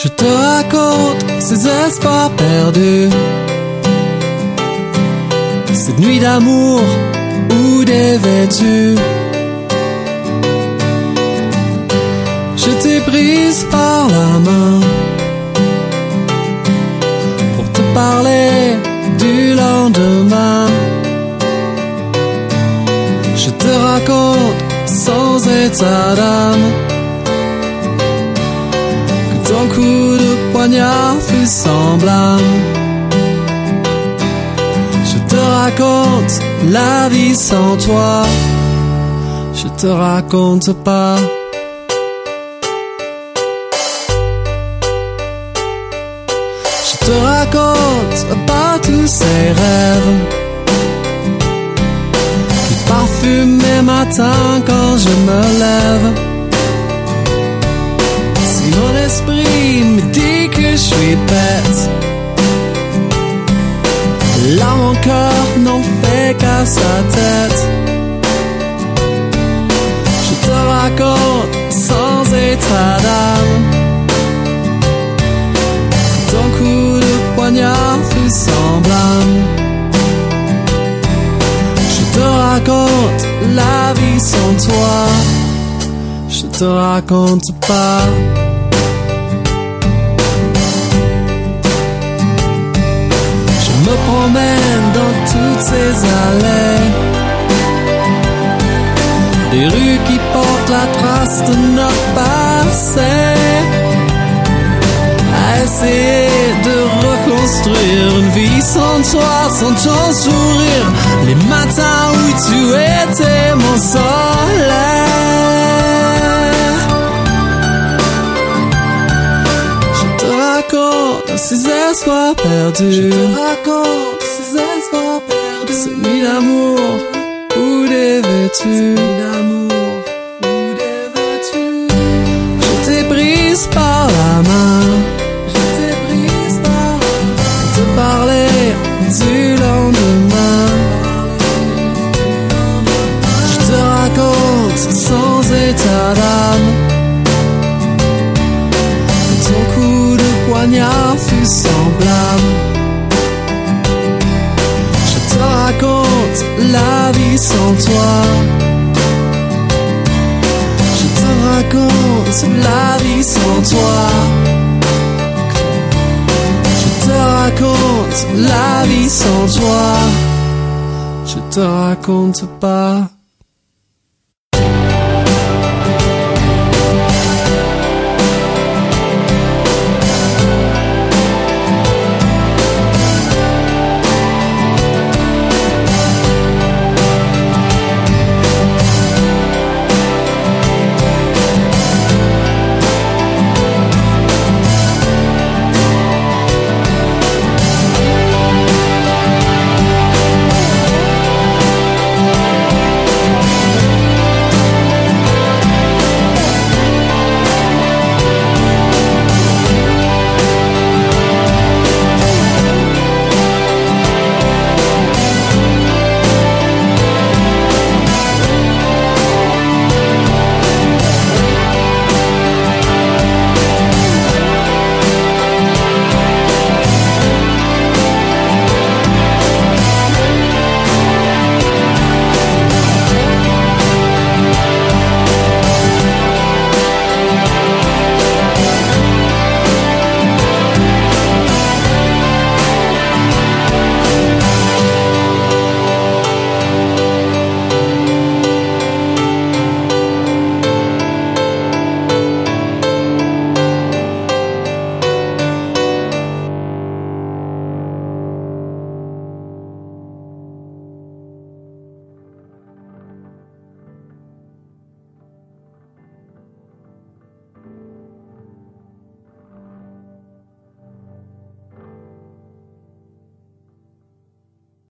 Je te raconte ces espoirs perdus, cette nuit d'amour ou dévêtue. Je t'ai prise par la main pour te parler du lendemain. Je te raconte sans état d'âme que ton coup de poignard fut sans blâme. Je te raconte la vie sans toi, je te raconte pas. Je te raconte pas tous ces rêves qui parfument mes matins quand je me lève. Si mon esprit me dit que je suis bête, là mon cœur n'en fait qu'à sa tête. Je te raconte sans état d'âme ton coup de poignard fut sans blâme. Je te raconte la vie sans toi, je te raconte pas. Je me promène dans toutes ces allées, des rues qui portent la trace de notre passé, à essayer de reconstruire une vie sans toi, sans ton sourire, les matins où tu étais mon soleil. Je te raconte ces espoirs perdus, je te raconte ces espoirs perdus, ces nuits d'amour ou dévêtues, je t'ai prise par la main, parler du lendemain. Je te raconte sans état d'âme que ton coup de poignard fut sans blâme. Je te raconte la vie sans toi, je te raconte la vie sans toi. Je te raconte la vie sans toi, je te raconte pas.